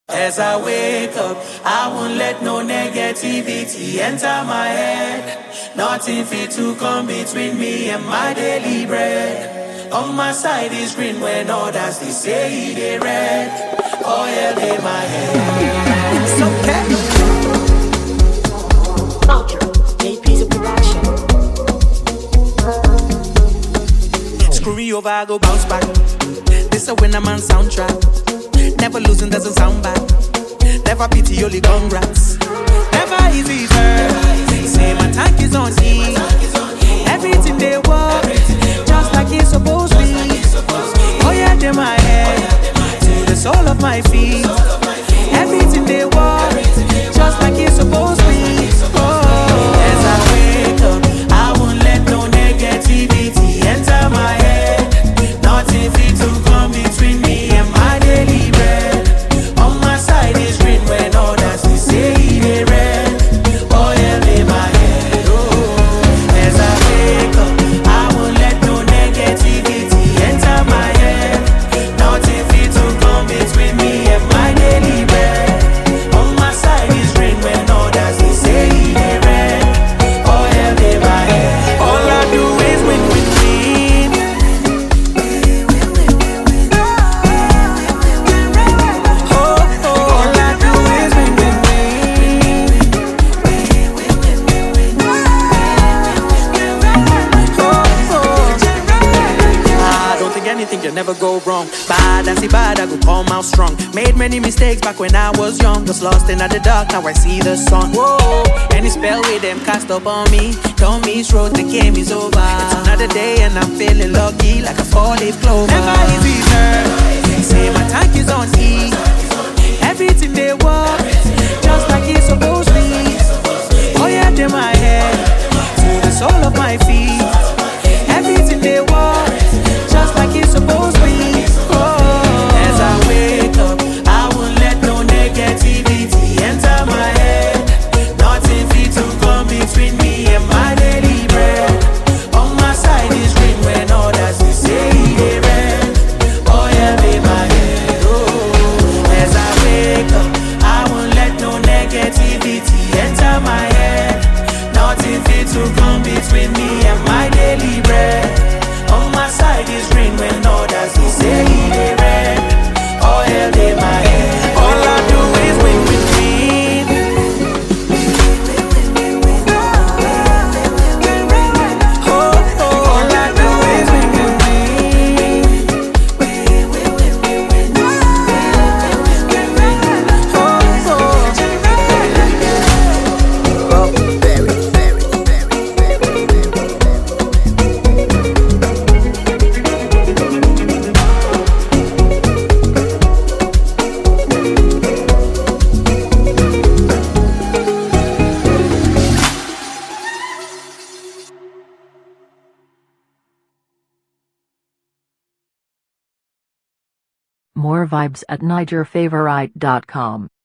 As I wake up, I won't let no negativity enter my head. Nothing fit to come between me and my daily bread. On my side is green when others they say they red. Oh yeah, in my head. It's okay. Culture, a piece of production. Screw me over, I go bounce back. This a when I'm on soundtrack. Never losing doesn't sound bad. Never pity, only congrats. Never easy, sir. Say my tank is on E. Everything they want, just like it's supposed to be. Oh yeah, they my head to the sole of my feet. Everything they want, just like it's supposed to be. Oh, as I wake up, I won't let no negativity enter my head. Nothing fit to come between me and my daily bread. On my side is green when others they say they red. Oh yeah, lay my head. Oh, as I wake up, I won't let no negativity enter my head. Nothing fit to come between me and my daily bread. On my side is green when others they say they red. Oh yeah, lay my head. All I do is win, win, win. All I do is win, win, win. I don't think anything can never go wrong. Bad and see bad, I go come out strong. Made many mistakes back when I was young. Was lost in the dark, now I see the sun. Whoa, any spell with them cast up on me. Don't miss road, the game is over. It's another day and I'm feeling lucky like a 4-leaf clover. Never easy, sir. Say my tank is on E. Everything they want, just like it's supposed to be. Oh yeah, they my head to the sole of my feet. Everything they want, just like it's supposed to be. Oh, as I wake up, I won't let no negativity enter my head. Nothing fit to come between me and my daily bread. On my side is green when others they say they red. Oh yeah, lay my head. Oh, as I wake up, I won't let no negativity enter my head. Nothing fit to come between me and my daily bread. On my side is green when others they say they red. Oh yeah, lay my head. All I do is win, win, win. All I do is win, win, More vibes at NigerFavorite.com.